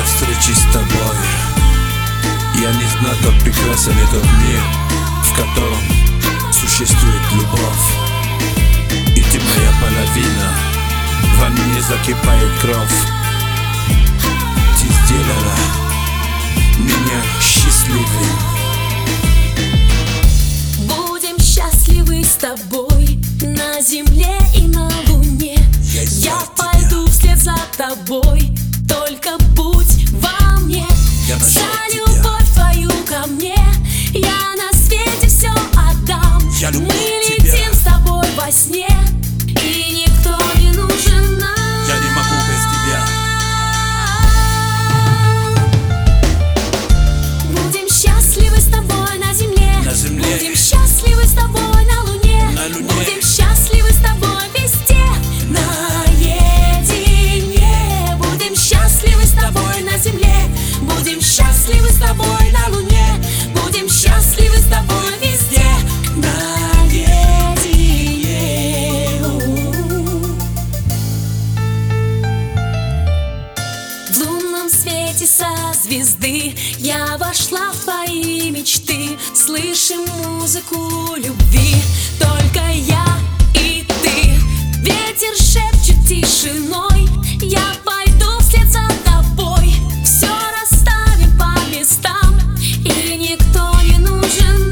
встречи с тобой. Я не знаю, как прекрасен этот мир, в котором существует любовь. И ты моя половина, во мне закипает кровь. Ты сделала меня счастливым. Будем счастливы с тобой на земле и на луне. Я пойду вслед за тобой, только будь во мне. За любовь твою ко мне я на свете все отдам. Мы летим с тобой во сне, и никто не нужен нам. Я не могу без тебя. Будем счастливы с тобой на земле. Будем счастливы с тобой на луне. Будем счастливы с тобой везде, наедине. Будем счастливы с тобой на земле. Будем счастливы с тобой на луне. Будем счастливы с тобой везде, наедине. В лунном свете со звезды я вошла в твои мечты. Слышим музыку любви, только я и ты. Ветер шепчет тишиной, я пойду вслед за тобой. Все расставим по местам, и никто не нужен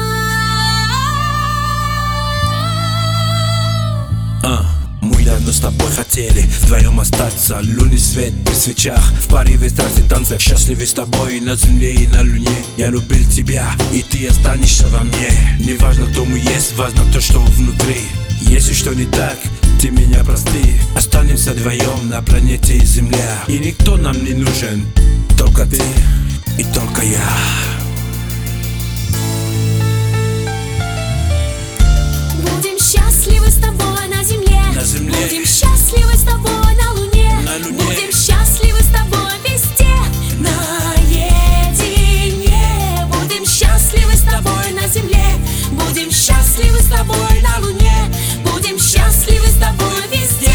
нам. Мы давно с тобой хотели вдвоем остаться. Лунный свет при свечах, в порыве страсти танцах. Счастливы с тобой на земле и на луне. Я любил тебя, и ты останешься во мне. Не важно, кто мы есть, важно то, что внутри. Если что не так, ты меня прости. Останемся вдвоем на планете Земля. И никто нам не нужен, только ты и только я. Будем счастливы с тобой на земле. Будем счастливы с тобой на луне. Будем счастливы с тобой везде, наедине. Будем счастливы с тобой на земле. Будем счастливы с тобой на луне. Будем счастливы с тобой везде,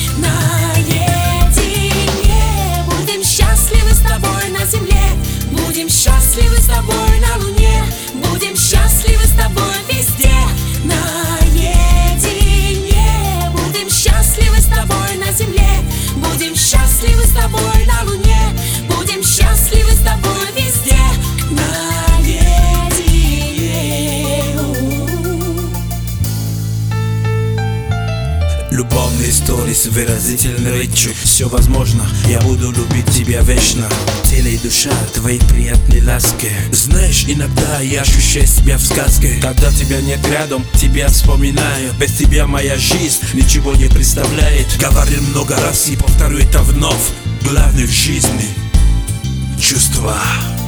наедине. Будем счастливы с тобой на земле. Будем счастливы с тобой на луне. Будем счастливы с тобой везде, наедине. Будем счастливы с тобой на земле. Будем счастливы с тобой на луне. Будем счастливы с тобой везде, наедине. Любовные истории с выразительной речью. Все возможно, я буду любить тебя вечно. Тело и душа твоей приятной ласки. Знаешь, иногда я ощущаю себя в сказке. Когда тебя нет рядом, тебя вспоминаю. Без тебя моя жизнь ничего не представляет. Говорил много раз и повторю это вновь. Главное в жизни — чувства.